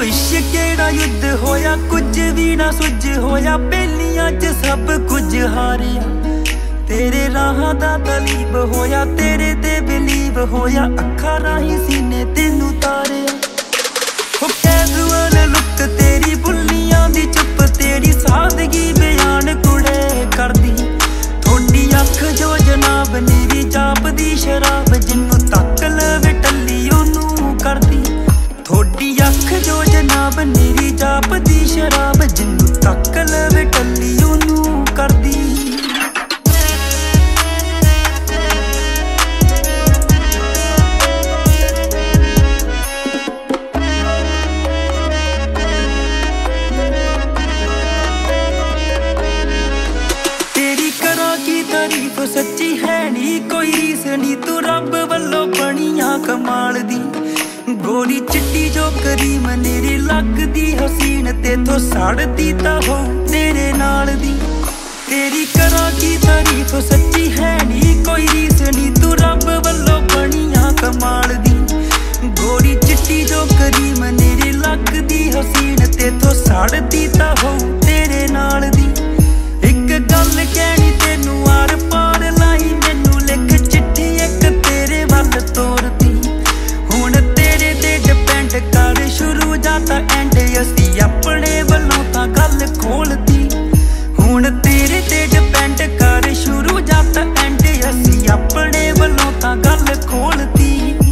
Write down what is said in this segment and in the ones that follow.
केड़ा युद्ध होया कुछ भी ना सुझ होया पहलियां च सब कुछ हारिया तेरे राहां दा तलीब होया तेरे ते बिलीव होया अखा राही सीने तेनू तारिया हो कैजुअल लुक तेरी बुल्लियां दी चुप तेरी सादगी बयान कुड़े करदी थोड़ी अख जो जनाब नीरी जापदी शराब जिन्नू तक लवे टल्ली ओनू करदी थोड़ी अख जो जनाब नीरी जापदी शराब जिन्नू तक लवे टल्ली ओनू करदी तारीफ सच्ची है नी कोई रीस नी तू रब वल्लों बनिया कमाल दी गोरी चिट्टी जो करीम नेरी लगदी हसीन तेथों सड़दी तां हो तेरे नाल दी तेरी करा की तारीफ सच्ची है नी कोई रीस नी तू रब वल्लों बनिया कमाल दी गोरी चिट्टी जो करीम नेरी लगदी हसीन तेथों सड़दी तां हो तेरे नाल दी एक गल कहनी तेनू आर पार लाई मैनू लिख चिट्ठी एक तेरे वल तोरती हुण तेरे ते डिपेंड कर शुरू जाता एंड असी अपने वल्लों तां गल खोलती हुण तेरे ते डिपेंड कर शुरू जाता एंड असी अपने वल्लों तां गल खोलती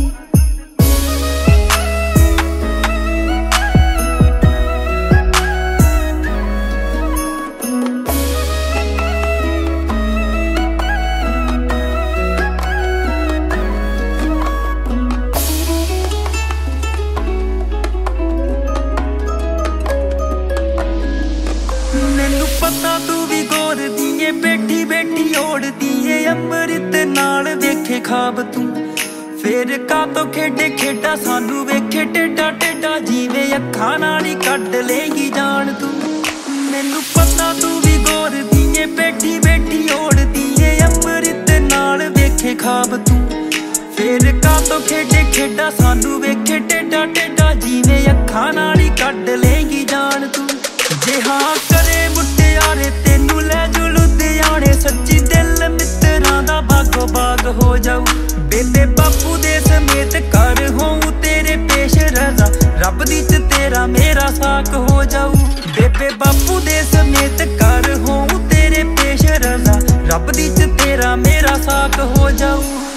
पता तू भी गौर दिए बैठी बैठी ओढ़ दिए अमृत नाल वेखे खाब तू फिर का तो खेडे खेडा सानू वेखे टेढ़ा टेढ़ा जीवे अखां नाल ही कढ लेगी जान तू मैनू पता तू भी गौर दिए बैठी बैठी ओढ़ दिए अमृत नाल वेखे खाब तू फिर का तो खेडे खेडा सानू वेखे टेढ़ा टेढ़ा जीवे अखां नाल ही कढ लेगी जान तू जे हाँ करे मुटियारे तेनू लै जू लुधियाने सच्ची दिल मित्रां दा बागो बाग हो जाऊ बेबे बापू दे समेत कर होऊं तेरे पेश रजा रब दी च तेरा मेरा साक हो जाऊ बेबे बापू दे समेत कर होऊं तेरे पेश रजा रब दी च तेरा मेरा साक हो जाऊ